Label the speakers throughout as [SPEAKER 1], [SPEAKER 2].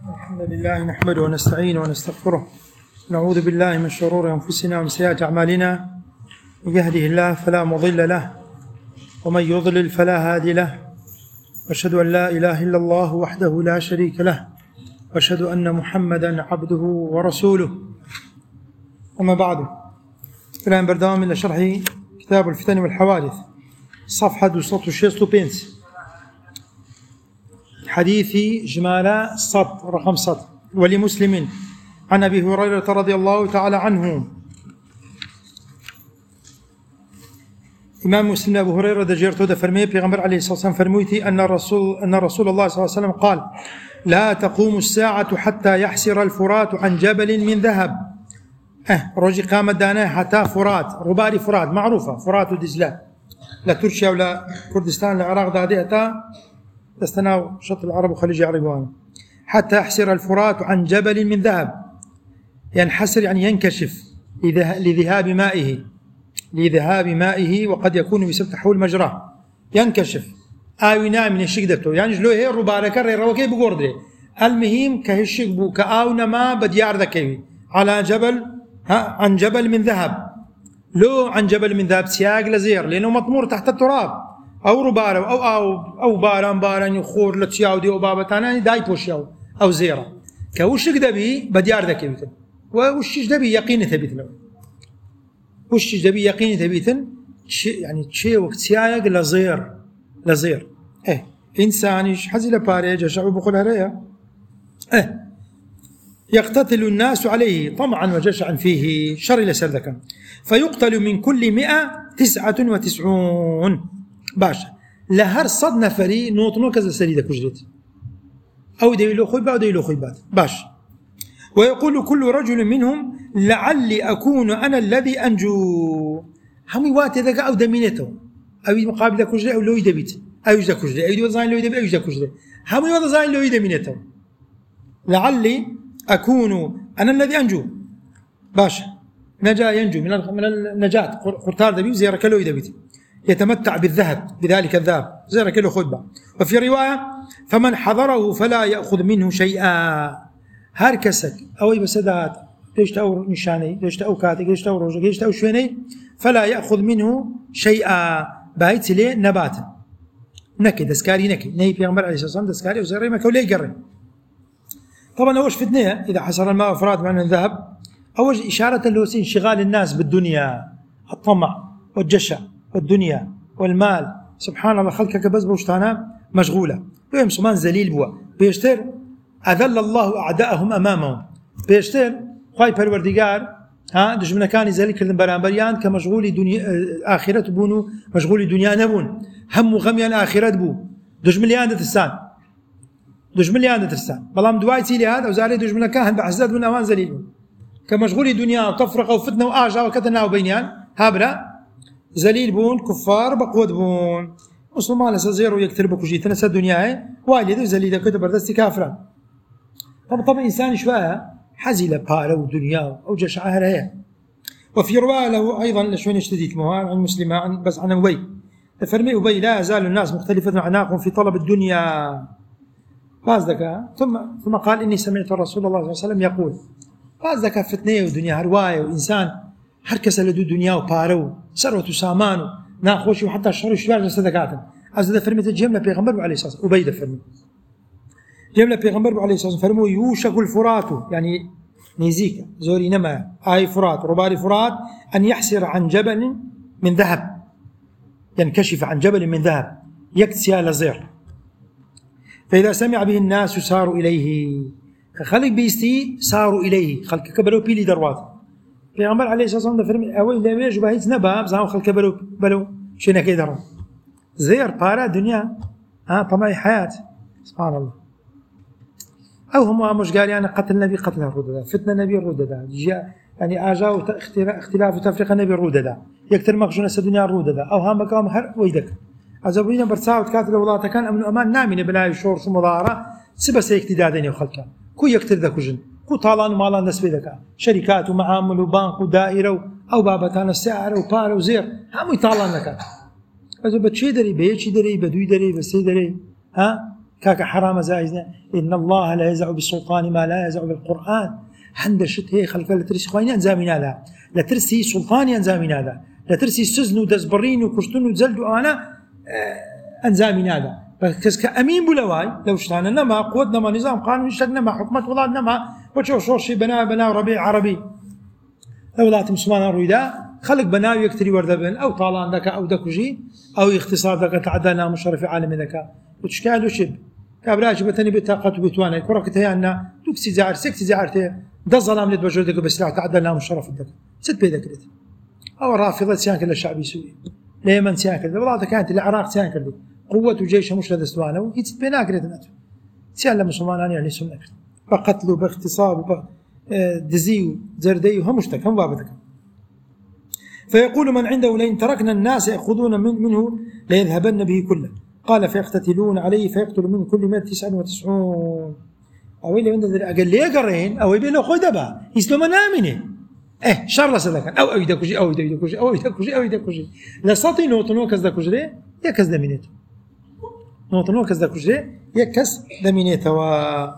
[SPEAKER 1] الحمد لله نحمده ونستعينه ونستغفره، نعوذ بالله من شرور أنفسنا ومن سيئات أعمالنا، من يهده الله فلا مضل له ومن يضلل فلا هادي له، وأشهد أن لا إله إلا الله وحده لا شريك له، وأشهد أن محمدا عبده ورسوله. أما بعد، الآن بردوام إلى شرح كتاب الفتن والحوادث، صفحة 265، حديث جمالة السطر رقم سطر. ولمسلم عن أبي هريرة رضي الله تعالى عنه، إمام مسلم أبو هريرة دجيرته دفرمي بيغمبر عليه الصلاة والسلام فرميتي أن رسول الله صلى الله عليه وسلم قال: لا تقوم الساعة حتى يحسر الفرات عن جبل من ذهب. رجي قامت دانا حتى فرات، رباري فرات معروفة، فرات ودجلة، لا تركيا ولا كردستان لا العراق دادي حتى تستناو شط العرب وخليج عربوان، حتى يحسر الفرات عن جبل من ذهب. ينحسر يعني ينكشف لذهاب مائه وقد يكون بسبب تحويل مجراه، ينكشف آونا من الشقدته، يعني جلو هي ربارك روكي بقردري، المهم كهشق بو كآونا ما بديار ذكي على جبل عن جبل من ذهب. لو عن جبل من ذهب سياق لزير، لأنه مطمور تحت التراب، أو ربارة أو باران يخور لتشياودي أو بابتانا داي بوشياو أو زيرة كوشك دبي بديار ذكي بيتن، ووشش دبي يقين ثبت له، وشش دبي يقين ثبتن، يعني شيء وقت سياق لزير إنسان حزل باريج شعب بقولها ريا يقتتل الناس عليه طمعا وجشعا فيه شر لسردك، فيقتل من كل 199 باشا لهر صد نفري نوطنو كذا سريدة كجريت أو ديلو خيبات أو ديلو خيبات باش. ويقول كل رجل منهم: لعلي أكون أنا الذي أنجو. هم يواتي ذاك أو دمينته أو مقابل كجري أو لو يدبيت أو يجدا كجري أو يدو زين لو يدبي أو يجدا كجري، هم يواتي زين لو يدمينته، لعلي أكون أنا الذي أنجو باش. نجا ينجو من النجاة قرطار دبي زيارة كلو يدبيت، يتمتع بالذهب بذلك الذهب زيارة كلو خدبة. وفي رواية: فمن حضره فلا يأخذ منه شيئا. هركسك أو بسدات ديشت أو نشاني ديشت أو كاتي ديشت أو روجة ديشت أو شويني فلا يأخذ منه شيئا، بايت ليه نبات نكي دسكاري نكي نهي بيغمبر عليه الصلاة والسلام دسكاري وزيري ما كولي يقرن. طبعا أوش فتنة إذا حصر الماء أفراد معنى الذهب، أوش إشارة له انشغال الناس بالدنيا، الطمع والجشع والدنيا والمال. سبحان الله، خلقك بس بوشتانا مشغولة بهم صمان زليل بوا بيشتر أذل الله أعداءهم أمامهم، بيشتر خواهي پروردگار دجمنا كان زليل كردن برانبريان كمشغول دنيا آخرت بونو، مشغول دنيا نبون، هم وغميان آخرت بو دجمليان دترسان بلام دواي تيلي هذا وزاري دجمنا كان بحزاد من أوان زليل كمشغول دنيا وتفرقة وفتنة وآجا وكتنا وبينيان هابرا زليل بون كفار بقود بون مسلمان لسزير ويكتر بكوجيتنا سد دنياه والد زليل كتب بردستي كافرا. طبعا إنسان شوية حزل بارا ودنيا أو جشعها هي. وفي رواية له أيضا لشوين اشتديت مهان عن مسلمة بس عن أبي فرمي أبي: لا يزال الناس مختلفة أعناقهم في طلب الدنيا. ثم قال: إني سمعت رسول الله صلى الله عليه وسلم يقول. فازدك فتنة ودنيا هرواية وإنسان هركس لدو دنيا وبارو سروة سامانو ناخوش وحتى الشر شوية جسدكاتن. أزد فرميت الجملة بيغمبر عليه الصلاة والسلام أبي فرمي جملة بيغمبر عليه الصلاة والسلام فرموا: يوشك الفرات، يعني نيزيك زوري نما آي فرات رباري فرات أن يحسر عن جبل من ذهب، ينكشف عن جبل من ذهب يكتسي لزير، فإذا سمع به الناس ساروا إليه، خلق بيستي ساروا إليه، خلق كبروا بيلي دروات. بيغمبر عليه الصلاة والسلام فرمي أول لا يجب هيت نباب زاو خلق كبروا شينا كيدروا زير بارا دنيا طمع حياة. سبحان الله. أو هم مش قال يعني قتل النبي قتل الرددا، فتنة النبي الرددا، يعني آجاو اختلاف وتفريق النبي الرددا، يكتر مخجونة الدنيا الرددا، أو هم مكام هر ويدك عزبوين برساو تكاتل والله كان أمن أمان نامين بلاي شور شو مضارة سبا سيكتدادين وخلقا كو يكتر ذاك جن كو طالان ومالان نسبي ذاك شركات ومعامل وبنك ودائرة أو بابتان السعر وبار وزير هم يطالان ذاك. أذا بتشي دري بيتشي دري بدوي دري بسي دري كاك حرام زايزنا إن الله لا يزع بالسلطان ما لا يزع بالقرآن هند شت هي خلق لا ترسي خويني أنزامين هذا لا ترسي سلطاني أنزامين هذا لا ترسي سزن ودزبرين وكشتون وزلد وأنا أنزامين هذا بس كأمين بلواي لو اشتانا نما قوتنا ما نظام قانون شدنا ما حكمة وضع نما وشو شوشي بنا ربيع عربي أولاد مسلمان رويدا خلق بناوي يكتري وردبن أو طالان ذكاء أو دكوجي أو اختصار ذكاء تعدلنا مشرف عالم ذكاء وتشكال وشب كابراج بتني بطاقة وبتوانا كركتها عنا تكسي زعر سكتي زعرته ده ظلام لتبجردك بسلاح تعدلنا مشرف الذكاء ست بيذكرت أو الرافضة سيان كل الشعب السوري اليمن سيان كل والله كانت العراق سيان كل قوة وجيش مش لدستوانا ويت بيناكرت ناتو سيان لمسلمان يعني سنة بقتلوا باغتصاب دزيو زردي هم مشتك هم بابتك فيقول من عنده لئن تركنا الناس يأخذون منه ليذهبن به كله قال فيقتتلون عليه فيقتل من كل 199 أو اللي عنده أقل ليه قرين أو يبي له خدبة يسلم نامنه شر لسلك أو يدكوجي أو يدكوجي أو يدكوجي أو يدكوجي لا سطي نوتنو كذا كوجري يكز دمينته نوتنو كذا كوجري يكز دمينته و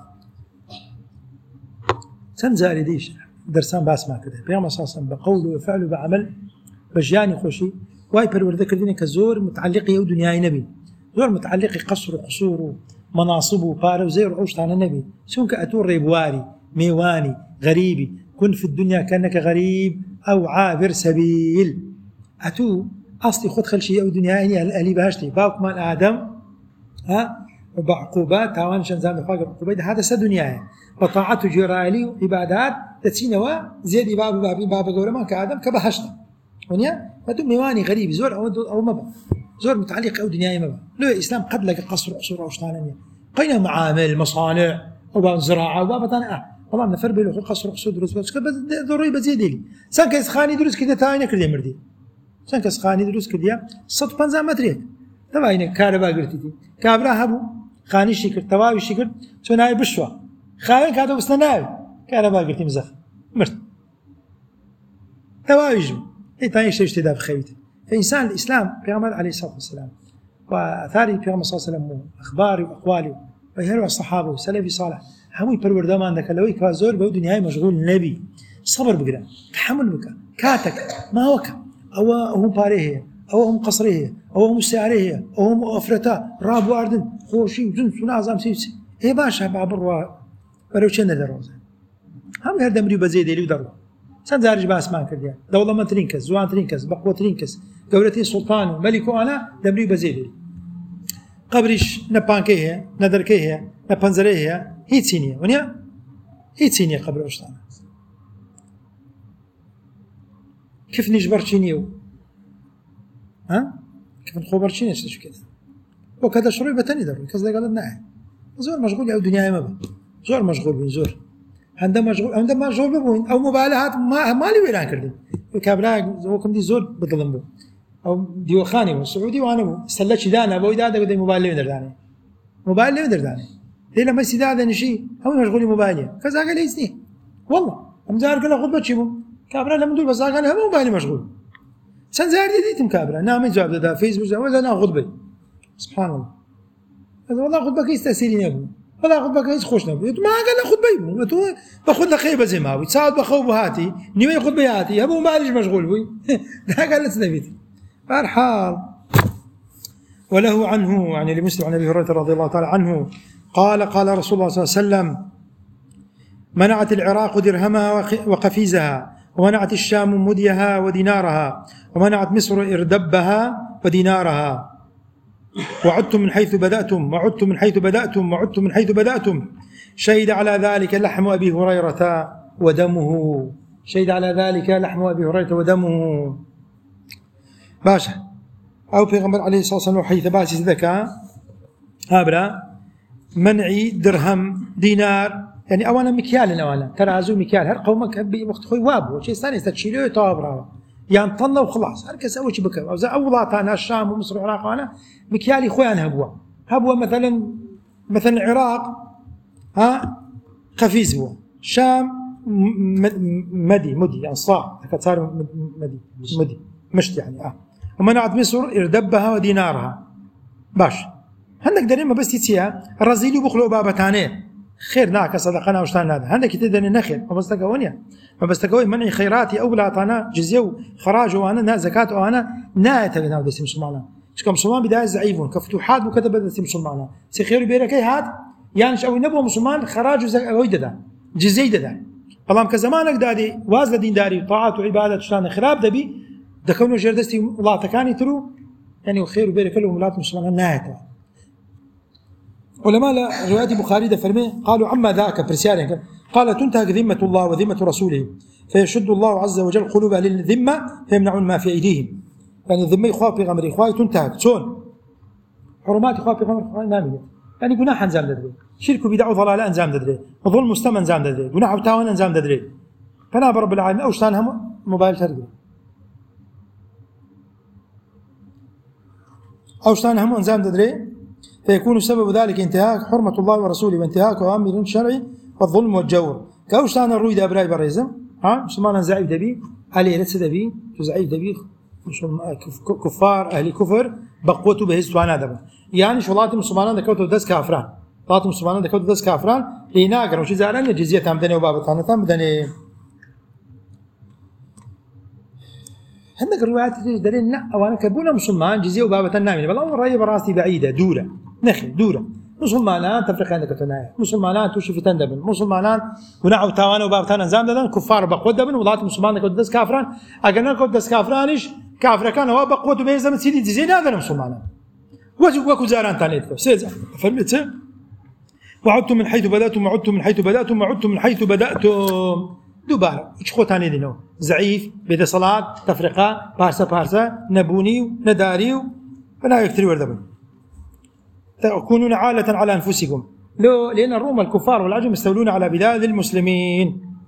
[SPEAKER 1] سنزاري ديش درسان باسمع كده بيعمل أساسا بقوله وفعله بعمل بجاني خوشي واي برورده كرديني كزور متعلقي يو دنياي نبي زور متعلقي قصر وقصور مناصب وبار وزير عوشت عن النبي سونك أتور ريبواري ميواني غريبي كن في الدنيا كأنك غريب أو عابر سبيل أتو أصلي خد خل شيء أو دنياي الألي بهشتي باوك مال آدم وبعقوبات تاوان شنزام الفاقر عقوبات هذا سدنياي بطاعته جرالي وعبادات تسينوا زيد باب قولما كآدم كبهشت ونيا فتو ميواني غريب زور أو مبا زور متعلق أو دنياي مبا لو الإسلام قد لك قصر قصور أو شطانية قينا معامل مصانع أو زراعة وبابا طانع والله نفر بيلو قصر قصور دروس بس ضروري بزيد لي سان كيسخاني دروس كده تاينا كردي مردي سان كيسخاني دروس كده 150 متريك تبعينك كهرباء قرتي كابرا هبو خاني شكر تواوي شكر سناي بشوا خاين كادو بسناوي كهرباء قرتي مزخ مرت تواوي جو إيه شيء ده بخيته فإنسان الإسلام بيعمل عليه الصلاة والسلام وأثاري بيعمل صلى الله عليه وسلم أخباري وأقوالي ويهروا الصحابة وسلفي صالح همي برور دام عندك لو يكازور بودي نهاية مشغول النبي صبر بقرا تحمل بك كاتك ما هو أو هم باريه أو هم قصريه أو هم سعريه أو هم أفرتا راب واردن خوشي وجنس ونعظم سيسي إيه باشا بعبر وروشنا دروزة هم هردم ريبا زيد اللي ودروا سنزارج باس ما كرديا دولة ما ترينكس زوان ترينكس بقوة ترينكس قولتي سلطان وملك وأنا دمري بزيدي قبرش نبانكيه ندركيه نبانزريه هي تسينية ونيا هي تسينية قبر أشتانا كيف نجبر تشينيو كيف نخبر تشينيو شو كذا وكذا شروي بتاني درو كذا قال لنا زور مشغول أو دنيا ما زور مشغول بين زور عندما مشغول بوين أو مبالغات ما لي ويران كردين كابلا وكم دي زور بظلمه أو ديوخاني والسعودي وأنا بو سلتش دانا بوي دادا بدي موبايل مدرداني موبايل مدرداني ليه لما يصير هذا نشي هم مشغولين موبايلي كذا قال يسني والله هم زار كلا خطبة شيبو كابلا لما دول بس قال هم موبايلي مشغول سنزار دي كابلا نعم جواب ده فيسبوك ولا أنا خطبة سبحان الله هذا والله خطبة كيس تأثيرين يبو والله خطبة كيس خوشنا بو ما قال خطبة يبو تو باخذ خيبة زي ما بو تصاد بخوبه هاتي نيوي خطبة هاتي هم موبايلي مشغول بوي ده قال لسنبيتي فالحال وله عنه يعني لمسلم عن أبي هريرة رضي الله تعالى عنه قال رسول الله صلى الله عليه وسلم منعت العراق درهمها وقفيزها ومنعت الشام مديها ودينارها ومنعت مصر إردبها ودينارها وعدتم من حيث بدأتم وعدتم من حيث بدأتم وعدتم من حيث بدأتم شهد على ذلك لحم أبي هريرة ودمه شهد على ذلك لحم أبي هريرة ودمه باشا أو پیغمبر عليه الصلاة والسلام حيث باسي ذكاء هابرا منعي درهم دينار يعني أولا مكيال أولا ترازو مكيال هر قومك بوقت خوي وابو شيء ثاني تشيله طابرا يعني طلوا وخلاص هركز أول شيء بكر أولات أنا الشام ومصر والعراق أنا مكيالي خوي أنا هبوا مثلا العراق قفيز هو شام مدي يعني صاع صار مدي مشت يعني ومنعت مصر إردبها ودينارها باش هەندێک دەرێمە بەستی چییە؟ ڕەزیلی و بخڵ و بابەتانەیە خێر ناکە سەدەقە ناوشتان نادە هەندێکی تر دەنێ نەخێر مەبەستەکەەوە نییە مەبەستەکەەوەی منعی خەیراتی ئەو وڵاتانە جزیە و خەراج ئەوانە نا زەکات ئەوانە نایەتە ناو دەستی مسلمانان چکە مسلمان بدایە زەعیف بوون کە فتوحات بوو کەتە بەدەستی مسلمانە چی خێر و بێرەکەی هات یانش ئەوەی نەبووە مسلمان خەراج و ئەوەی دەدا جزیەی دەدا بەڵام کە زمانێک دادی واز لە دینداری و طاعات و عیبادەت شتانە خراپ دەبی دەکەونە ژێردەستی وڵاتەکانی تر و یعنی خێر و بێرەکە لە وڵات مسلمانان نایەتەوە. علماء رواية البخاري ده فرمي قالوا عما ذاك برسالة قال تنتهك ذمة الله وذمة رسوله فيشد الله عز وجل قلوب أهل الذمة فيمنعون ما في أيديهم يعني الذمة إخوة في غمر إخوة تنتهك شون حرمات إخوة في غمر إخوة نامية يعني جناح أنزام ددري شرك بدع وضلال أنزام ددري وظلم مستمع أنزام ددري جناح وتاوان أنزام ددري فنا برب العالمين أوشتانهم موبايل ترقي أوشتانهم أنزام ددري فيكون سبب ذلك انتهاك حرمة الله ورسوله وانتهاك أوامر شرعي والظلم والجور كأوشتان الروي ده أبراي بريزم ها مسلمان زعيف دبي عليه لسه دبي زعيف دبي كفار أهل كفر بقوته بهزتوانا دبا يعني شغلات مسلمان دكوتو دس كافران شغلات مسلمان دكوتو دس كافران ليناقر وشي زعلان الجزية تامدني وبابطانة تامدني هندك الروايات دليل لا وانا كبونا مسلمان جزية وبابطان نامين بل أول رأي براسي بعيدة دورة نخي دورة مسلمانان تفرق عندك تنايا مسلمانان توشي في تندبن مسلمانان ونعو تاوان وبابتان انزام ددن كفار بقود دبن وضعت مسلمان كود دس كافران اجنا كود دس كافرانش كافر كان هو بقود بيزم سيدي زين هذا مسلمانان وكو زاران تانيت سيز فهمت وعدتم من حيث بداتم وعدتم من حيث بداتم وعدتم من حيث بداتم دوباره ايش خو تاني دينو ضعيف بدا صلاه تفرقه بارسا نبوني نداري فلا يكثر وردبن تكونون عالة على أنفسكم لأن الروم الكفار والعجم يستولون على بلاد المسلمين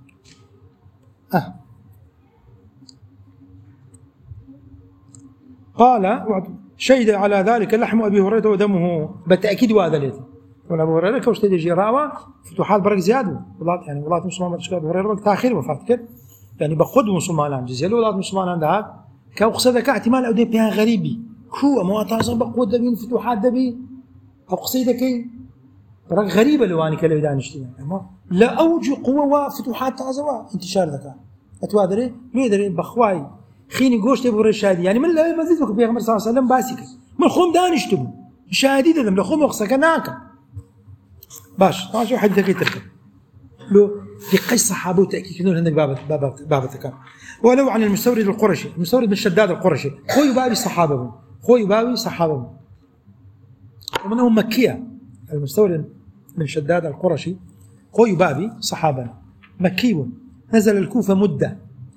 [SPEAKER 1] قال شهد على ذلك لحم أبي هريرة ودمه بالتأكيد وهذا ليت أبو هريرة كوش تيجي جراوة فتوحات برك زيادة يعني ولات مسلمان أبو هريرة تأخير وفات كده يعني بخد مسلمان جزيل ولات مسلمان ده كأقصد كاحتمال أو ده بيان غريبي هو ما تعصب بقود دبين فتوحات دبي أو قصيدة كي برك غريبة لواني كلا بدان اشتيا لا أوج قوة وفتوحات تعزوا انتشار ذكاء أتوادري ليه دري بخواي خيني قوشت يبغى الشادي يعني من لا مزيد وك بيغمر صلى الله عليه وسلم باسك من خم دانشتم شادي ده من خم وقصك ناكا باش ما شو حد ذكي تركب لو في قصة صحابة وتأكيد كنون عندك باب الذكاء ولو عن المستورد القرشي المستورد من شداد القرشي خوي بابي صحابه ومنهم مكية المستورد من شداد القرشي خوي بابي صحابة مكي نزل الكوفة مدة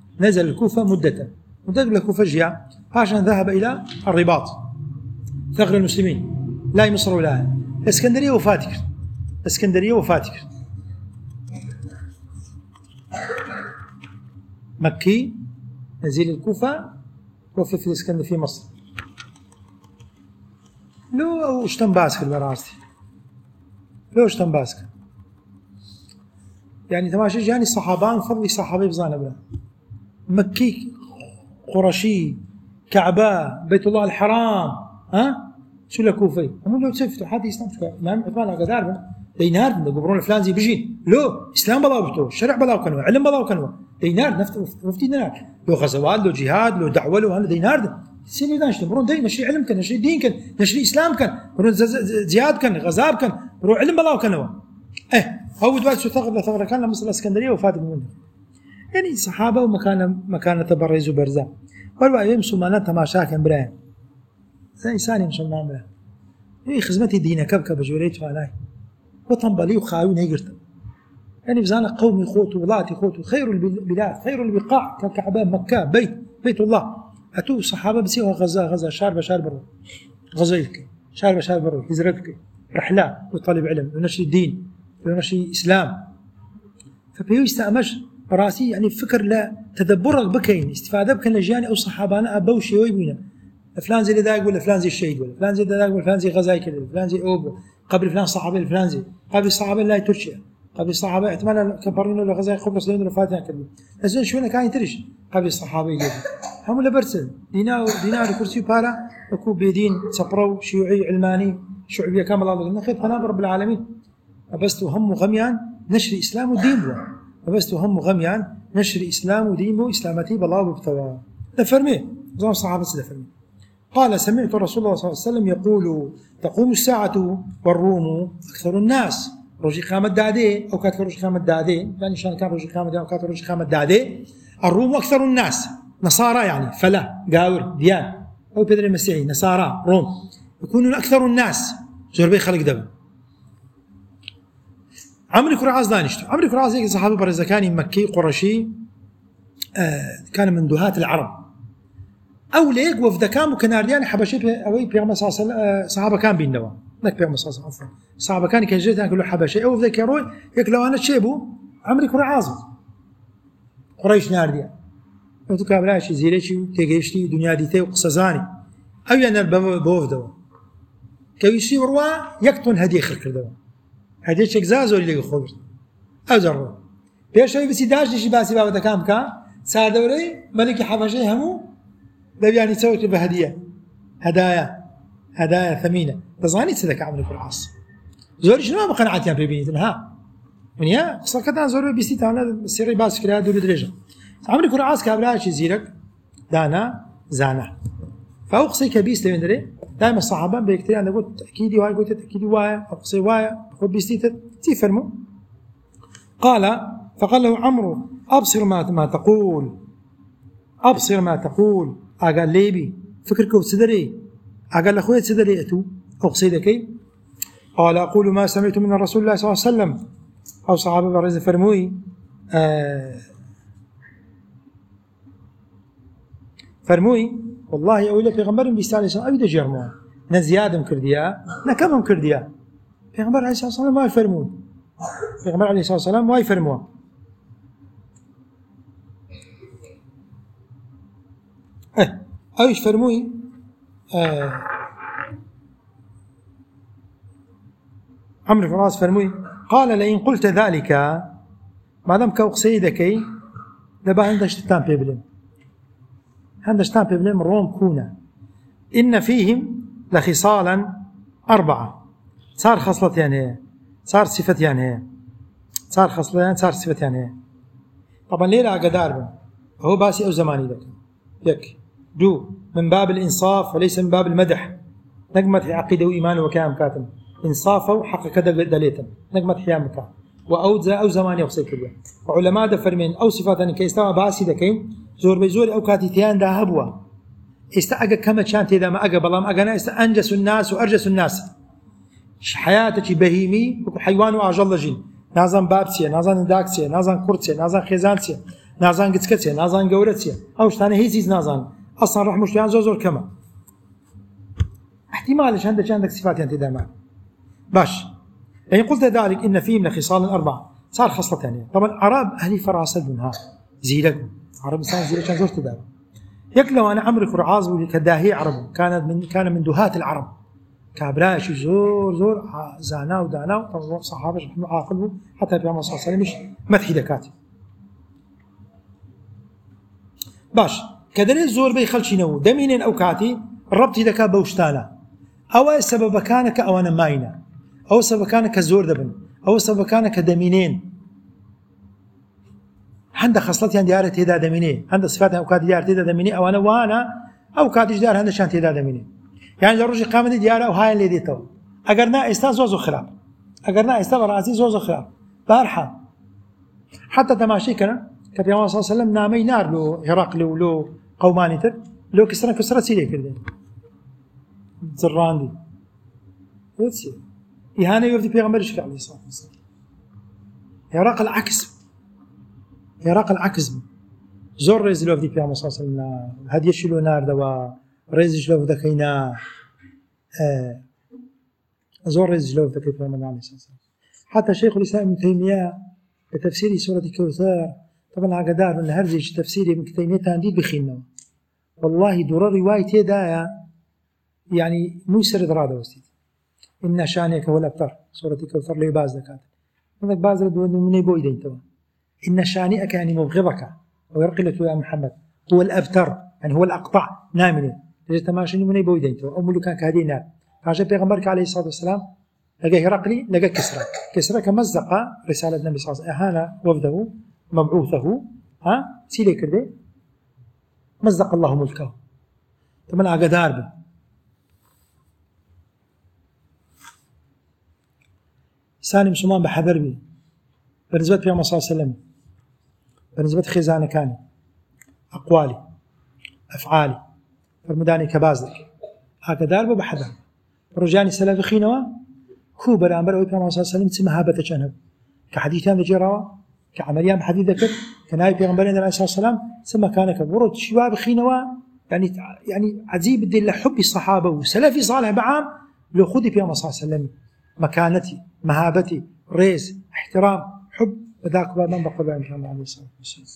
[SPEAKER 1] الكوفة جاء عشان ذهب إلى الرباط ثغر المسلمين لا مصر ولا اسكندرية وفاتك مكي نزيل الكوفة وفي الاسكندرية في مصر لو اشتم باسك براستي يعني تماشي جاني الصحابان فضلي صحابي بزانا بلا مكي قرشي كعبة بيت الله الحرام شو لكوفي هم لو تسفتوا حد يسلم امام عثمان قدار دينار قبرون الفلان زي بيجين لو اسلام بلاوته شرع بلاو علم بلاو دينار مفتي دينار لو غزوات لو جهاد لو دعوه لو هذا دينار سيني دانش برون دين نشري علم كان نشري دين كان نشري اسلام كان برون زياد كان غزاب كان برون علم بلاو كان هو دوال شو ثغر كان مثل الاسكندريه وفات منه يعني صحابه ومكان تبرز وبرزا والباقي مسلمانات تماشا كان براين زي انسان مسلمان براين هي خدمتي دينه كبكب جوريت فالاي وطنبلي وخاوين هيقرت يعني بزانا قومي خوتو ولاتي خوتو خير البلاد خير البقاع ككعبان مكه بيت الله أتو الصحابة بسيوا غزا شارب برو غزيلك شارب برو هزرتك رحلة وطالب علم ونشر الدين ونشر إسلام فبيو يستأمش براسي يعني فكر لا تدبرك بكين استفادة بكين لجاني أو صحابانا أبو شيوي بينا فلان زي ذاك ولا فلان زي الشهيد ولا فلان زي ذاك ولا فلان زي غزايك ولا فلان زي أوب قبل فلان صحابي الفلان زي قبل الصحابة لا ترشيا قبل الصحابة احتمال كبرين ولا غزايك قبرص لين ولا فاتنا كذي لازم شو كان يترش قبل الصحابة يجي هم لا برسل دينار كرسي بارا أكو بيدين سبرو شيوعي علماني شعوبية كاملة الله خير فنام رب العالمين أبست هم غميان نشر إسلام ودين بو أبست هم غميان نشر إسلام ودين بو إسلامتي بالله ببتوا دفرمي زمان الصحابة دفرمي قال سمعت رسول الله صلى الله عليه وسلم يقول تقوم الساعة والروم أكثر الناس رجي قامت دادي أو كانت رجي قامت دادي يعني شان كان رجي قامت أو كانت رجي قامت دادي الروم أكثر الناس نصارى يعني فلا قاور ديان أو بدر المسيحي نصارى روم يكونون أكثر الناس زربي خلق دم عمرو بن العاص دانشت عمرو بن العاص صحابي برزكاني مكي قرشي كان من دهاة العرب أو ليك وفد كان وكنارديان حبشي أوي بيغمس صحابة كان بينوا نك بيغمس عفوا صحابة كان كجيت كله حبشي أو وفد كروي يكلو أنا تشيبو عمرو بن العاص قريش نارديان أنتو كابلاش زيريشي تيجيشتي دنيا ديتي وقصزاني أو يعني بوفدوا كويشي وروا يكتون هدي خلق دوا هدي شيء زازو اللي يخبر أجرب بيشوي بس داش باسي بابا كام كان صار دوري ملك حبشي همو ده يعني سويت بهدية هدايا ثمينة تظني تصدق عمرو بن العاص زوري شنو ما قنعت يا بيبي ها من يا اصلا كان زوري بيستي انا سيري باس كده دول درجه عمرو بن العاص كابلاش يزيرك دانا زانا فاوقصي كبيس لندري دائما الصحابه بيكتري انا قلت اكيد واي قلت اكيد واي اقصي واي بيستي تفهموا فقال له عمرو ابصر ما تقول قال ليبي فكرك وسدري قال اخويا سدري اتو اقصي لكي قال اقول ما سمعت من الرسول الله صلى الله عليه وسلم او صحابه برز فرموي فرموي والله أولى پیغمبر بیستالی سال اوی دجرمون نه زیادم کردیا نه کمم کردیا پیغمبر علیه الصلاة والسلام وای فرمود پیغمبر علیه الصلاة والسلام وای فرمود اویش فرموی عمرو بن العاص فرموي قال لئن قلت ذلك ما دام كوقسيدكي دابا عندش تامبي بلم هندش تامبي بلم روم كونا إن فيهم لخصالا 4 صار خصلتين هي صار صفتين هي صار خصلتين صار صفتين هي طبعا ليه لا قدار هو باسي أو زماني لك يك دو من باب الإنصاف وليس من باب المدح نقمة عقيدة وإيمان وكلام كاتم إنصافه وحق كذا دليتا نقمة حيامك وأوجز أو زماني وصيك له وعلماء دفرمين أو صفات أن كيستوى باسي دكين زور بزور أو كاتيتيان ده هبوا استأجا كما كانت إذا ما أجا بلام أجنا أنجس الناس وأرجس الناس حياتك بهيمي وحيوان وعجل جين نازن بابسيا نازن داكسيا نازن كرتسيا نازن خزانسيا نازن قتكتسيا نازن جورتسيا أو شتانه هيزيز نازن أصلا روح مشتيان زور كما احتمالش عندك صفات أنت دائما باش يعني قلت ذلك إن فيهم لخصال 4 صار خصلة ثانية طبعا عرب أهلي فراسة منها زيلك عرب إنسان زيلك كان زور تدابا يكلو أنا عمرو بن العاص كداهي عرب كان من دهاة العرب كابراش زور زانا ودانا طبعا صحابة عاقلوا حتى في عمر صلى الله عليه وسلم مش مدحي دكاتي باش كدليل زور بيخلشينو دمين أو كاتي الربط دكا بوشتانا أو سبب كانك أو أنا ماينة أو سبب كانك زور دبن أو سبب كانك دمينين عند خصلتي عند ديارة هدا دمينين عند صفات أو كات ديارة هدا دمينين أو أنا وأنا أو كات ديار عند شان هدا دمينين يعني لو رجع قامت ديارة أو هاي اللي ديتو أجرنا استاذ خراب أجرنا استاذ رئيسي خراب بارحة حتى تماشي كنا كبي الله صلى الله عليه وسلم نامي نار له هرقل ولو قومانيتر لو كسرت سيدي كده زراندي وتسي إهانة يوفي بيغمرش عليه الصلاة والسلام هرقل العكس زور ريز لوفي بيغمر صلى الله عليه وسلم هدي يشيلو نار دوا ريز لوف دكينا زور ريز لوف دكي بيغمر عليه الصلاة والسلام حتى شيخ الإسلام ابن تيمية بتفسير سورة الكوثر طبعا عقدار من هرجش تفسيري ابن تيمية تنديد بخينه والله دور روايتي دايا يعني مو يسرد راده وستيت إن شانك هو الأبتر سورة الكوثر لي باز دكات عندك باز ردود من يبوي دين توا إن شانئك يعني مبغضك ويرقلك يا محمد هو الأبتر يعني هو الأقطع نامني لذا تماشي من يبوي دين توا أم لو كان كهدي نار عجب پیغمبر عليه الصلاة والسلام لقى هرقلي لقى كسرى كمزق رسالة النبي صلى الله عليه وسلم أهان وفده مبعوثه سيلي كرده مزق الله ملكه تمنع قدار به سالم مسلمان بحذر به بالنسبة لبيغمبر صلى الله عليه وسلم بالنسبة خزانة كان أقوالي أفعالي فرمداني كبازك هكذا بحذر رجاني سلف خينوا كوبر أمبر أبي بيغمبر صلى الله عليه وسلم تسمى هابة جنب كحديثان ذكروا كعمليان بحديث ذكر كناي بيغمبر عليه الصلاة والسلام سمى كان كبرت شباب خينوا يعني عجيب الدين لحب الصحابة وسلفي صالح بعام لو خذي بيغمبر صلى الله عليه وسلم مكانتي مهابتي ريز احترام حب وذاك باب من بقى بيغمبر عليه الصلاة والسلام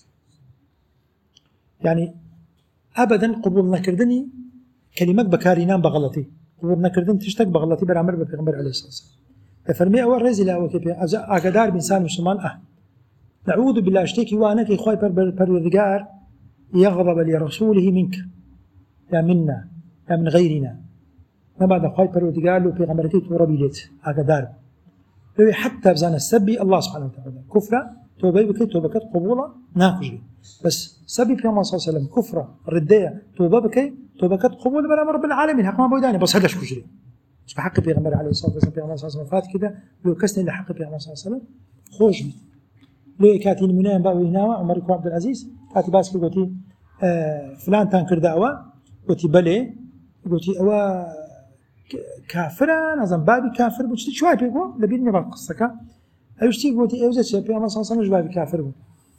[SPEAKER 1] يعني أبدا قبول نكردني كلمة بكارينان بغلطي قبول نكردن تشتك بغلطي برامر بيغمبر عليه الصلاة والسلام فرمي أول ريز لا وكيف أقدار بإنسان مسلمان نعوذ بالله اشتكي وانا كي خوي پروردگار يغضب لرسوله منك يا منا يا من غيرنا ما بعد خوي پروردگار لو پیغمبرتي تو ربيلت أقدار لو حتى بزان السبي الله سبحانه وتعالى كفر توبه بك توبه قبوله ناقجي بس سبي بيغمبر صلى الله عليه وسلم كفر رديه توبه بك توبه قبول بلا رب العالمين حق ما بوداني بس هذا شكجري مش بحق بيغمبر عليه الصلاه والسلام بيغمبر صلى الله عليه وسلم فات كده لو كسني لحق بيغمبر صلى الله عليه وسلم خوش بي لو كاتي المنام باوي هنا عمر بن عبد العزيز كاتي باس قلتي فلان تنكر دعوه قلتي بلي قلتي او كافر نظام بابي كافر بتشتي شوي بيقول لبيني بقى قصتك ايشتي قلتي اوزه شي بيغمبر صلى الله عليه وسلم بابي كافر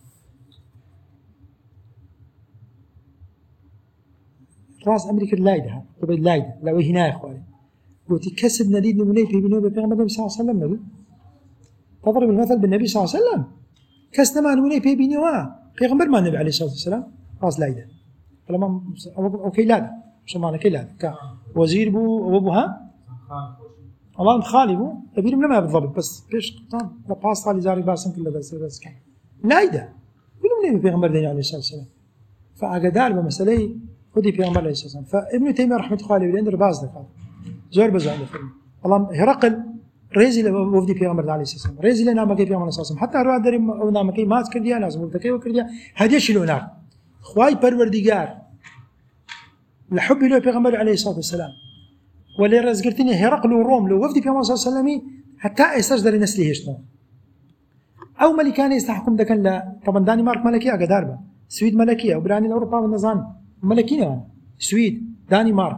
[SPEAKER 1] راس امريكا لايده طب لايده لو هنا يا اخواني قلتي كسب نديد نمني في بينه وبين النبي صلى الله عليه وسلم تضرب المثل بالنبي صلى الله عليه وسلم كسنا ما نمني في بينه پیغمبر ما النبي عليه الصلاه والسلام راس لايده فلما اوكي لا مش معنى كلا كا وزير بو وابوها الله مخالبه ابي لما بالضبط بس ليش طن لا باس على زاري باسم كله بس كان لايده بينه في پیغمبر عليه الصلاه والسلام فاقدار بمساله خدي پیغمبر عليه الصلاه والسلام فابن تيميه رحمه الله عليه عنده باز ده زور بزعل الله هرقل ريزي وفدي پیغمبر عليه الصلاه والسلام ريزي لنا ما كيف پیغمبر صلى الله عليه وسلم حتى رواد دري او نام كي مات كرديا لازم تكي وكرديا هدي شلونار خواي پروردگار لحب له پیغمبر عليه الصلاه والسلام ولا رزقتني هرقل وروم لو وفدي پیغمبر صلى الله عليه وسلم حتى يستجدر نسله هشتو او ملكان يستحكم ده كان لا طبعا دانمارك ملكيه قداربه سويد ملكيه وبراني اوروبا والنظام ملكيه سويد دانمارك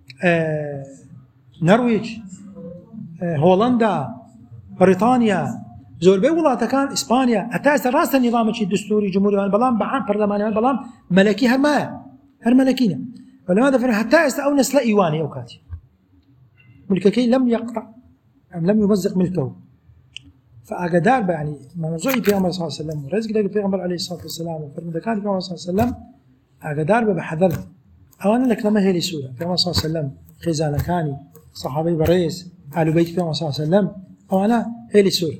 [SPEAKER 1] نرويج هولندا بريطانيا زوربي ولاتا كان اسبانيا حتى راس النظام الدستوري جمهوري بلان بعام برلماني بلان ملكي هر ملكينا ولماذا فعل حتى او نسل ايواني اوكاتي ملككي لم يقطع لم يمزق ملكه فاقدار يعني موضوع پیغمبر صلى الله عليه وسلم ورزق پیغمبر عليه الصلاه والسلام وفرمد كان پیغمبر صلى الله عليه وسلم اقدار بحذر اوانا لك لما هي لسوره پیغمبر صلى الله عليه وسلم خزانه كاني صحابي بريس آل بيت پیغمبر صلى الله عليه وسلم اوانا هي لسوره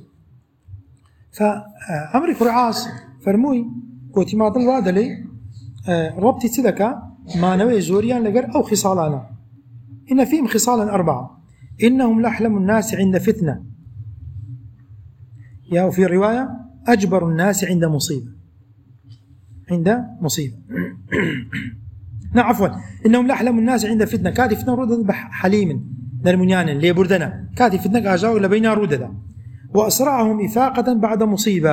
[SPEAKER 1] فعمرو بن العاص فرموي قوتي ما ضل وادلي ربطي تذكى ما نوي زوريان لقر او خصالانا ان فيهم خصالا 4 انهم لاحلم الناس عند فتنه يا وفي روايه اجبر الناس عند مصيبه نعم عفوا انهم لاحلم الناس عند فتنه كاتي فتنه رود حليم درمنيان اللي بردنا كاتي فتنه اجاو لبين روددا واسرعهم افاقه بعد مصيبه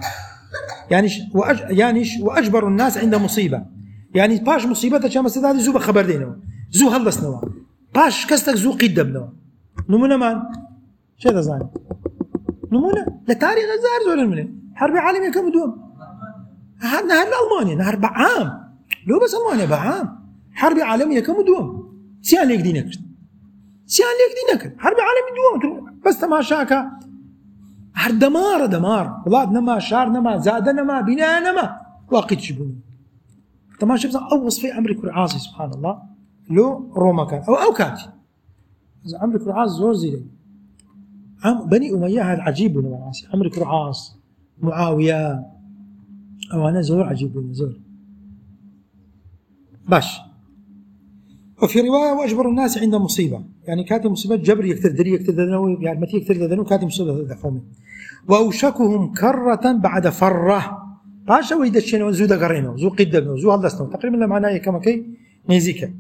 [SPEAKER 1] يعني واجبر الناس عند مصيبه يعني باش مصيبته كما سداد زو بخبر دينه زو خلصنا باش كستك زو قدمنا نمونه مان شي ذا زين نمونه لتاريخ الزار زول المنه حرب عالميه كم دوم هذا نهر المانيا نهر بعام لو بس المانيا بعام حرب عالميه كم دوم سيان ليك دينك حرب عالميه دوم بس تماشاك هر دمار والله نما شار نما زاد نما بناء نما واقد جبون تماشى بس او وصفي عمرو بن العاص سبحان الله لو روما كان او كاتي عمرو بن العاص زور زي بني اميه هذا عجيب بن العاص عمرو بن العاص معاويه او انا زور عجيب زور باش وفي رواية وأجبر الناس عند مصيبة، يعني كاتب مصيبة جبر يكتر دري يكتر ذنو يعني متى يكتر ذنو كاتب مصيبة قومي. وأوشكهم كرة بعد فرة، باشا ويدا شنو زود قرينه زو قدمه زو هلسنه تقريبا معناه كما كي ميزيكا.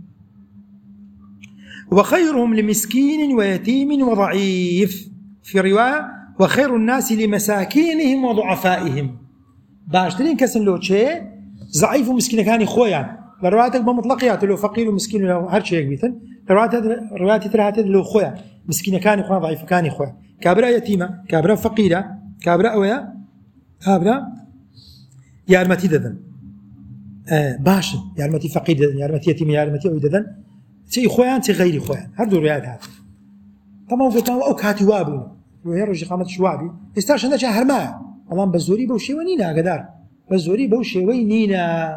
[SPEAKER 1] وخيرهم لمسكين ويتيم وضعيف، في رواية وخير الناس لمساكينهم وضعفائهم. باشترين كسن لو شيء ضعيف ومسكين كان خويا لرواتك بمطلقيات لو فقير ومسكين لو هر شيء بيتن رواتي ترى لو خويا مسكين كان خويا ضعيف كان خويا كابرا يتيمة كابرا فقيرة كابرا أويا كابرا يارمتي دذن باش يارمتي فقير دذن يارمتي يتيم يارمتي أوي دذن تي خويا تي غيري خويا هردو روايات هذا طبعا قلت أو كاتي وابي ويرجع قامت شوابي استاش أنا شهر ما الله بزوري بوشي ونينا قدار بزوري بوشي وينينا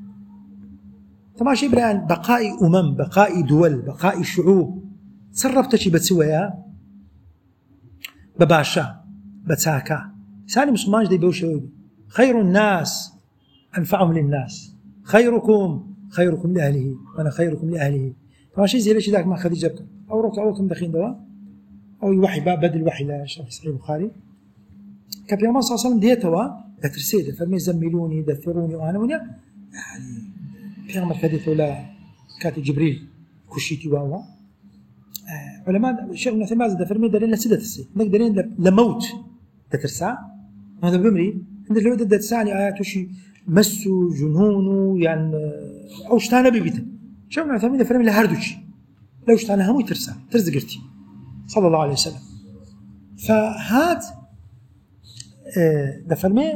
[SPEAKER 1] تماشي بران بقاء بقاء دول بقاء شعوب تصرفت شي بتسويها بباشا بتساكا ثاني مسلمان دي بوشي خير الناس أنفعهم للناس خيركم لأهله وأنا خيركم لأهله تماشي زي ليش ذاك ما خديجة بكم أو ركعوكم دخين دواء أو يوحي بدل وحي لا شرح صحيح البخاري كابي الله صلى الله عليه وسلم ديتوا ترسيد فرمي زملوني دثروني وأنا ونيا يعني في عمر كديت ولا كاتي جبريل كشيتي واوا علماء الشيخ ابن عثيمين ده فرمي دليل لسدة السي نقدرين لموت تترسع هذا بمري عند اللي ودت تسعني آيات وشي مسوا جنونه يعني أو شتانا بيبيته الشيخ ابن عثيمين ده فرمي لهردوشي لو شتانا همو ترسع ترزقرتي صلى الله عليه وسلم فهاد ده فرمي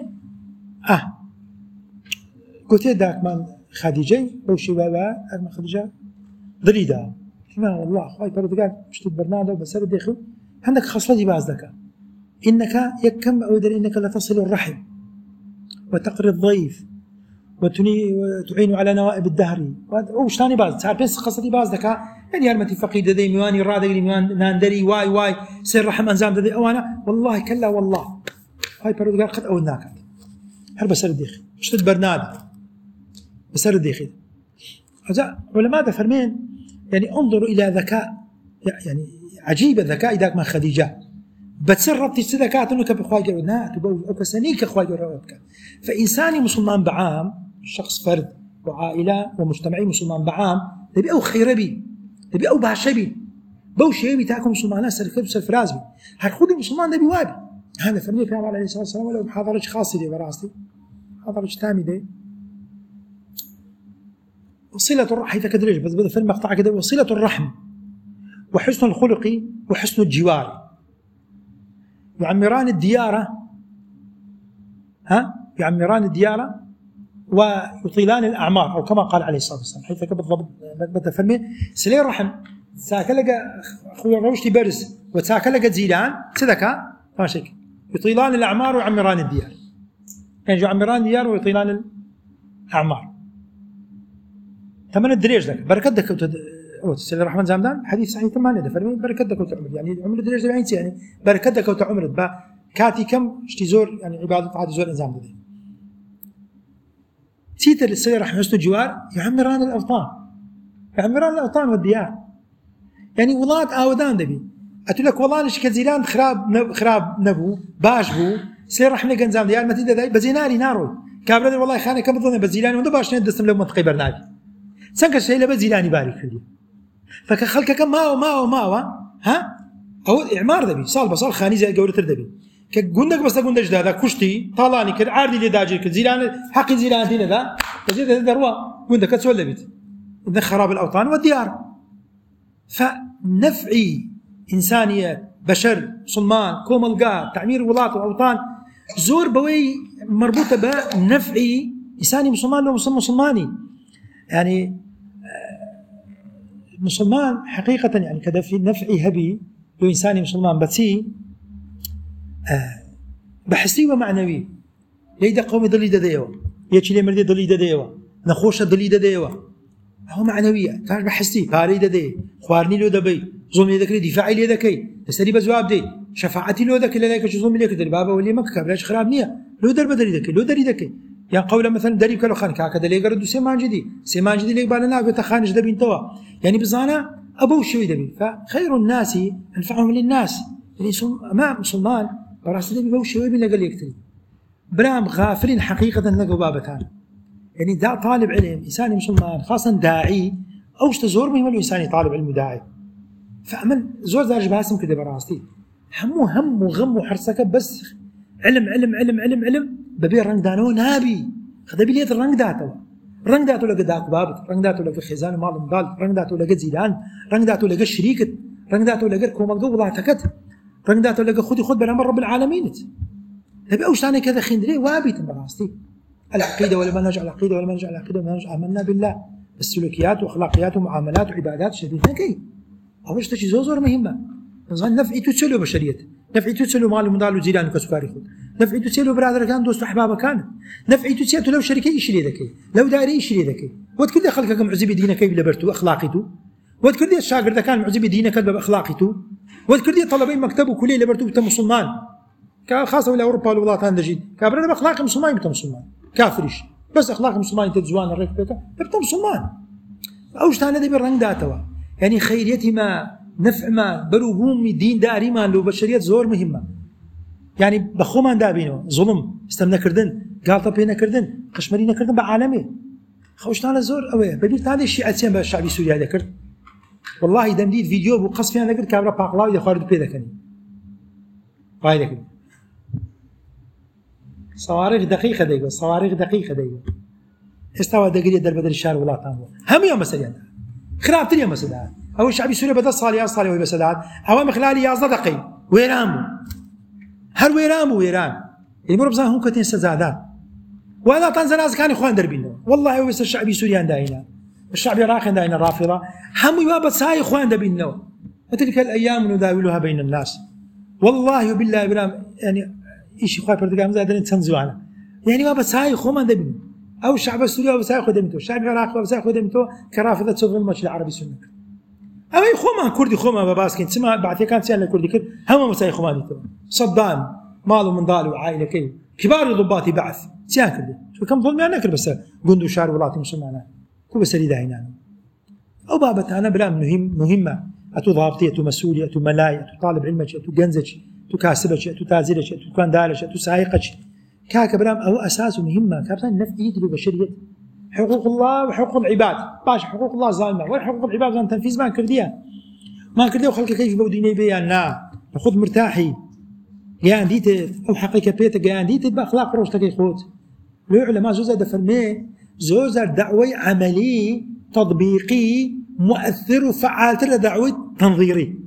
[SPEAKER 1] قلت داك من خديجة بوشي بابا أرمى خديجة ضريدة ما والله خاي برد قال مش تبرناده بس أرد يخو عندك خصلة بازدك إنك يكم أو يدري إنك لا تصل الرحم وتقري الضيف وتعين على نوائب الدهر وش ثاني باز تعرف بس خصلة بازدك يعني أرمتي فقيدة ذي ميواني رادة ذي ميوان ناندري واي سير رحم أنزام ذي أوانا والله كلا والله خاي برد قال قد أولناك هل بس أرد يخو مش تبرناده بس أرد يخو هذا علماء فرمين يعني انظروا إلى ذكاء يعني عجيب الذكاء ذاك ما خديجة بتسرب تستذكات إنه كبخواي جرنا تبوا أكسنيك خواي جرنا فإنساني مسلمان بعام شخص فرد وعائلة ومجتمعي مسلمان بعام تبي أو خيربي تبي أو باشبي بوشي بتاعكم مسلمان سركب سرفرازبي هالخود المسلمان ده بوابي هذا فرمي في عليه الصلاة والسلام ولا محاضرة خاصة دي براستي محاضرة تامي دي وصلة الرحم كدرج بس بدأ في المقطع كده وصلة الرحم وحسن الخلق وحسن الجوار يعمران الديارة يعمران الديارة ويطيلان الأعمار أو كما قال عليه الصلاة والسلام حيث بالضبط بدأ فرمي سلي الرحم ساكلك أخوي روشتي برز وساكلك زيلان صدقة ماشي يطيلان الأعمار ويعمران الديار يعني يعمران الديار ويطيلان الأعمار ثمن الدريج ذاك بركة ذاك سيد الرحمن زامدان حديث صحيح 8 ده فرمي بركة ذاك وتعمر يعني عمر الدريج ده يعني بركة ذاك وتعمر با كاتي كم اشتي زور يعني عبادة عاد زور إنزام ده تيتر السيد الرحمن حسن الجوار يعمران الأوطان والديار يعني ولاد آودان دبي أتقول لك والله نشكل زيلان خراب نبو باش بو سيد الرحمن جنزام ديار ما تيدا ذاي بزيناري نارو كابرد والله خانة كم ظن بزيلان وده باش ندستم لهم منطقة برنامج سنك الشيء اللي بزيلاني بارك فيه فكخلك كم ما أو إعمار دبي صال خاني زي جورة الدبي كجندك بس جندك هذا كشتي طالاني كعاردي اللي داجر كزيلان حق زيلان دين ذا تجد هذا دروا جندك تسول دبيت إذا خراب الأوطان والديار فنفعي إنسانية بشر مسلمان كوملقا تعمير ولاة وأوطان زور بوي مربوطة بنفعي إنساني مسلمان لو مسلماني يعني مسلمان حقيقة يعني كذا في نفعي هبي لو إنساني مسلمان بسي بحسي ومعنوي ليدا قومي ضلي دديوا يجي لي مردي ضلي دديوا نخوش ضلي دديوا هو معنوية تعرف بحسي باري ددي خوارني له دبي ظلمي ذكري دفاعي لي ذكي تسري بجواب دي شفاعتي له ذكي لك شو ظلمي لك دري بابا ولي مكة بلاش خراب نية لو در بدري ذكي یا قەولە مثلا دەری بکە لە خان کاکە دەلێگەرە دوو سێ مانجی لێک با لە ناوێتە خانش دەبینتەوە یعنی بزانە ئەبەو شێوەی دەبین فخەیر الناس أنفعهم للناس يعني ئەمە مسلمان بەڕاستی دەبی بەو شێوەی بین لەگەڵ یەکتری برام غافلين حقيقة لەگەڵ بابەتان يعني دا طالب علم إنساني مسلمان خاصة داعي أو زۆر مهمة لو إنساني طالب علم وداعي فأمل زۆر دارج باسم كده براستي هم وغم وحرسك بس علم ببي رنگ دانو نابي خدبي ليت رنگ داتو لقى داك بابت رنگ داتو لقى خزان مال مدال رنگ داتو لقى زيدان رنگ داتو لقى شريكت رنگ داتو لقى كومك دو وضعتكت رنگ داتو لقى خذ بنامر رب العالمين تبي أوش ثاني كذا خندري وابيت براستي العقيدة ولا منهج العقيدة ولا منهج العقيدة منهج آمنا بالله السلوكيات وأخلاقيات ومعاملات وعبادات شديدة كي أوش تشي زور مهمة نظن نفعي تسلو بشرية نفعي تسلو مال مدال وزيلان كسكاري خود نفعي تسلو برادر كان دوست أحبابه كان نفعي تسلو لو شركة يشري ذكي لو دائرة يشري ذكي وتكل خلقك معزب دينك بلبرتو أخلاقيته وتكل الشاغر ده كان معزب دينك بأخلاقيته وتكل طلبين مكتبه كلية لبرتو بتمسلمان خاصة ولا أوروبا ولا ولايات هندجين كابرنا بأخلاق مسلمان بتمسلمان كافرش بس أخلاق مسلمان تجوان الريف بيتا بتمسلمان أوش ثاني ذي بالرنگ داتوا يعني خيريتي ما نفع ما بروبومي دين داري ما لو بشريات زور مهمة يعني بخومان دابينو ظلم استمنا كردن قالطة بينا كردن قشمرينا كردن بعالمي خوشتانا زور أوه بدير تاني الشيعتين بالشعبي سوريا هذا كرد والله دمديد فيديو بقص فيها ذكر كابرا باقلاو إذا خارج بيدا كني باي ذكر صواريخ دقيقة دقيقة استوى دقيقة در بدل الشهر ولا تامو هم يوم مسألة خراب تريا مسألة أو الشعبي السوري بدل صالي وبسداد أوام خلالي 11 دقيقة ويرامو يمر بزان هم كتين سزادات وهذا تنزل كان إخوان دربينا والله هو الشعبي السوري عندنا الشعبي العراقي عندنا الرافضة هم يوابط ساي إخوان دربينا وتلك الأيام نداولها بين الناس والله وبالله برام يعني إيش إخوان بردقام زادين تنزوانا يعني وابط ساي إخوان دربينا أو الشعب السوري وبساي خدمته الشعب العراقي وبساي خدمته كرافضة تظلم المجتمع العربي السني أما إخوان كردي إخوان بباسكين تسمع بعد كان سيان الكردي كرد هم مساي إخوان دي صدام ماله من ضال وعائلة كي كبار ضباطي بعث سيان كردي شو كم ظلم يعني كرد بس قندو شعر ولاتي مسلمانا كو بس ريدا هنا أو بابتها أنا بلا مهمة أتو ضابطية أتو مسؤولية أتو ملاية أتو طالب علمك أتو جنزك أتو كاسبك أتو تازلك أتو كاندالك أتو سايقك كاك برام أو أساس مهمة كابتن نفعي للبشرية حقوق الله وحقوق العباد باش حقوق الله ظالمة وحقوق العباد زان تنفيذ ما كرديها وخلق كيف بوديني بيان خذ مرتاحي قيان ديت أو حقيقة بيتك قيان ديت بأخلاق روشتك يخوت لو علماء زوزة دفرمي زوزة دعوي عملي تطبيقي مؤثر وفعال ترى دعوي تنظيري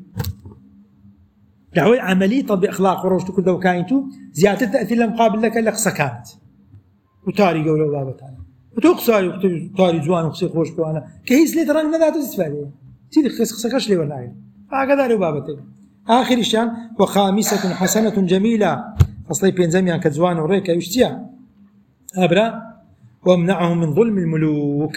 [SPEAKER 1] دعوي عملي تطبيق أخلاق روشتك كل ذو كاينتو زيادة تأثير لمقابل لك لقصة كانت وتاري قولوا بابتانا وتقصاري تاري جوان وخصي خوش بوانا كهيس لي ترى ندات استفادة سيدي خسكش لي ولا هكذا لو بابتين آخر شان وخامسة حسنة جميلة أصلي بينزميان كزوان وريكا يشتيا أبرا وامنعهم من ظلم الملوك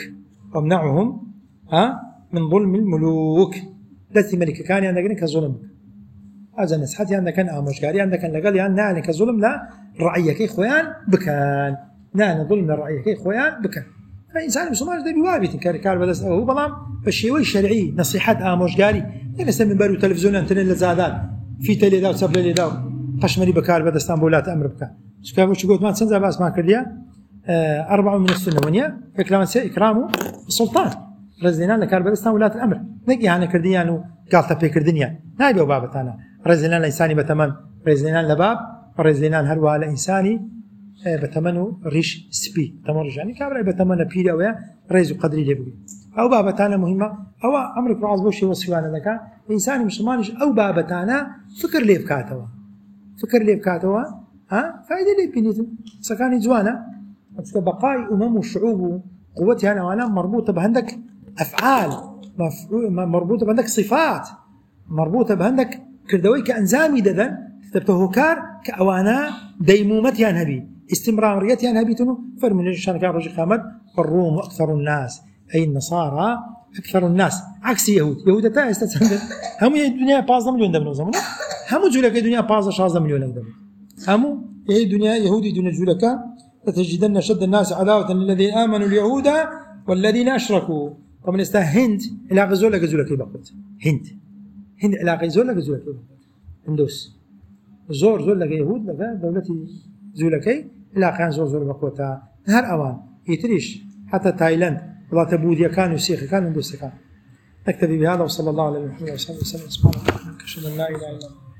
[SPEAKER 1] من ظلم الملوك لثي ملك كان عندك كظلم هذا نسحتي عندك كان آموشكاري عندك كان لقال يعني نعني كظلم لا الرعية كي خويان بكان نعني ظلم الرعية كي خويان بكان فإنسان مسلمان ده بيوابي تنكار بدس هو بلام بالشيء شرعي نصيحات آموشكاري مثلا من بارو تلفزيون أنتن لزادات في تلي داو سبل لي داو قشمري بكار بدس اسطنبولات أمر بكان شو قلت ما تسنزع بس ما كرديا 4 من السنة ونيا إكرامه السلطان رزينا لكار بدس اسطنبولات الأمر نجي يعني كرديانو قالت بكردنيا نايب وبابتنا رزينا لإنساني بتمن رزينا لباب رزينا هروا لإنساني بتمنه ريش سبي تمر يعني كابر بتمنه بيري أو ريز قدري لبقي أو بابتنا مهمة أو أمرك راز بوشي وصفانا لك إنسان مسلمانش أو بابتنا فكر ليه بكاتوا فائدة ليه بينيتم سكاني جوانا بقاء أمم وشعوب قوتها أنا وأنا مربوطة بهندك أفعال مربوطة بهندك صفات مربوطة بهندك كردوي كأنزامي دذن تبته كار كأوانا ديمومتها نبي استمراريتها نبي تنو فرمن الشان كان رجل خامد الروم أكثر الناس أي النصارى أكثر الناس عكس يهود تا يستسهل هم الدنيا 15 مليون دم نوزمون هم جولك الدنيا 15 16 مليون دم هم الدنيا يهودي دنيا جولك لتجدن أشد الناس عداوة للذين آمنوا اليهود والذين أشركوا. طبعا استا هند علاقة زول لك زول كيف بقول هند علاقة زول لك زول كيف هندوس زور لك يهود لك دولتي زولكي علاقة زور بقوتها هر أوان يتريش حتى تايلاند والله تبوديا كانوا سيخ كانوا هندوس كان. نكتفي بهذا وصلى الله على محمد وصلى الله عليه وسلم. سبحانك لا إله إلا الله.